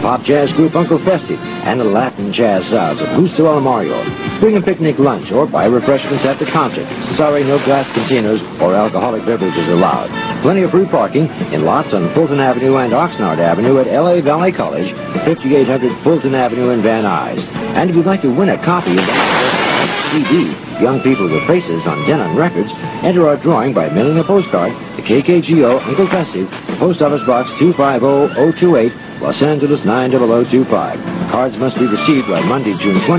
pop jazz group Uncle Festive, and the Latin jazz sounds of Gusto Almario. Bring a picnic lunch or buy refreshments at the concert. Sorry, no glass containers or alcoholic beverages allowed. Plenty of free parking in lots on Fulton Avenue and Oxnard Avenue at L.A. Valley College, 5800 Fulton Avenue in Van Nuys. And if you'd like to win a copy of the CD, Young People with Faces on Denon Records, enter our drawing by mailing a postcard to KKGO Uncle Festive, Post Office Box 250028, Los Angeles 90025. Cards must be received by Monday, June 20th.